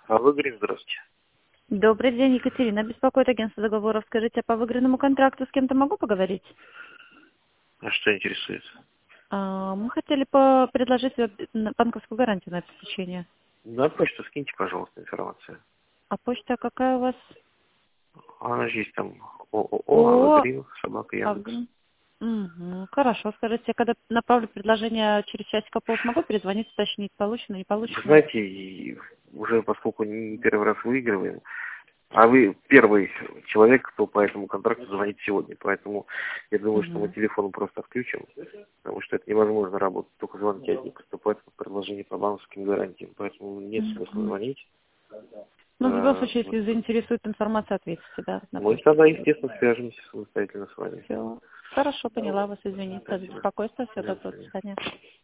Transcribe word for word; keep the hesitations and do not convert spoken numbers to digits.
А выиграть, здравствуйте. Добрый день, Екатерина. Беспокоит агентство договоров. Скажите, а по выигранному контракту с кем-то могу поговорить? А что интересует? А, мы хотели по- предложить вам банковскую гарантию на обеспечение. На почту скиньте, пожалуйста, информацию. А почта какая у вас? Она же есть там ООО, О, Авгрин, собака Яндекс. Ага. Угу. Хорошо, скажите, когда направлю предложение через часика пол, смогу перезвонить, уточнить, получено, не Вы получено? знаете, и уже поскольку не первый раз выигрываем, а вы первый человек, кто по этому контракту звонит сегодня, поэтому я думаю, что мы Угу. телефон просто отключим, потому что это невозможно работать, только звонки одни поступают по предложению по банковским гарантиям, поэтому нет смысла Угу. звонить. Ну, в любом А, случае, вот. если заинтересует информация, ответите, да, на Мы почту. тогда, естественно, свяжемся самостоятельно с вами. Все. Хорошо, поняла вас, извините за Спасибо. беспокойство. Всего До доброго, до свидания. свидания.